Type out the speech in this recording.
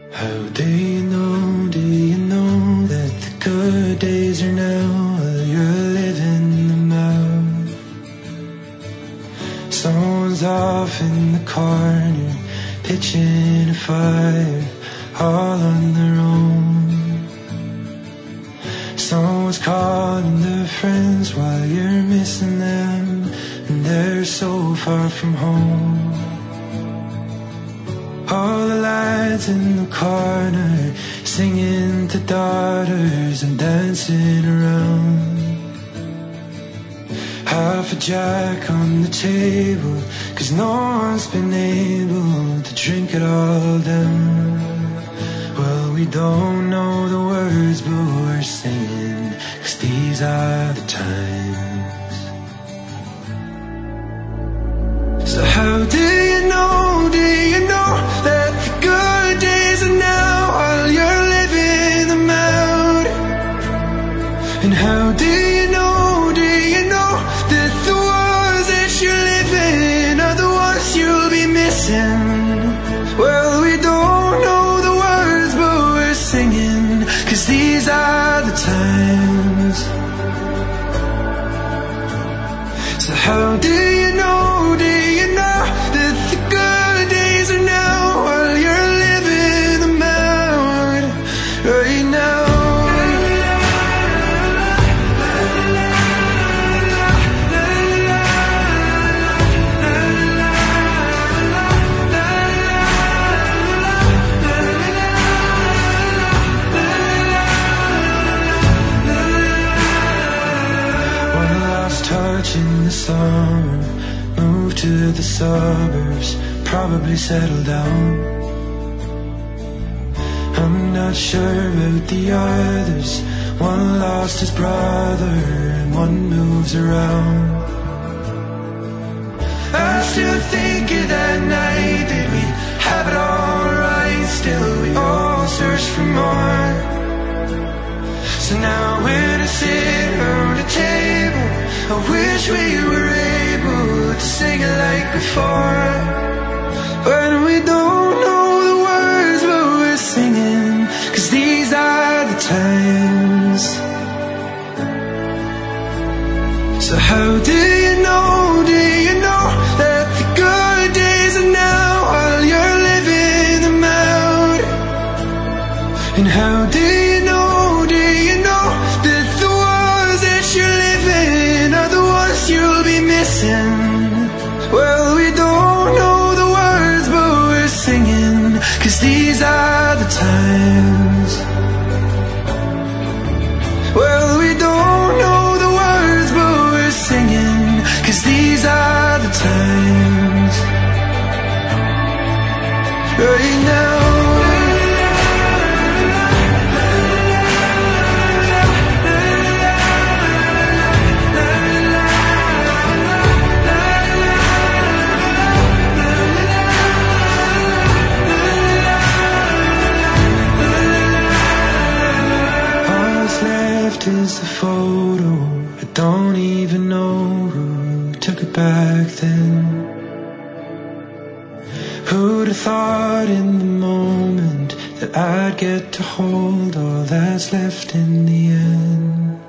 How do you know that the good days are now while you're living them out? Someone's off in the corner, pitching a fire, all on their own. Someone's calling their friends while you're missing them, and they're so far from home. All the lads in the corner singing to daughters and dancing around. Half a jack on the table, 'cause no one's been able to drink it all down. Well, we don't know the words, but we're singing, 'cause these are the times. So how do you know that the good days are now while you're living them out? And how do you know that the ones that you're living are the ones you'll be missing? Well, we don't know the words, but we're singing, 'cause these are the times. So how do you know that the good days are now while you're living them out right now? One last touch in the summer, moved to the suburbs, probably settle down. I'm not sure about the others. One lost his brother and one moves around. I still think of that night that we have it all right. Still we all search for more. So now when I sit around a table, I wish we were able to sing it like before. But we don't know the words, but we're singing, 'cause these are the times. So how do you know that the good days are now while you're living them out? And how do you know that the ones that you're living are the ones you'll be missing? Well, we don't know the words, but we're singing, 'cause these are the times. Well, we don't know the words, but we're singing, 'cause these are the times right now. Is the photo, I don't even know who took it back then. Who'd have thought in the moment that I'd get to hold all that's left in the end?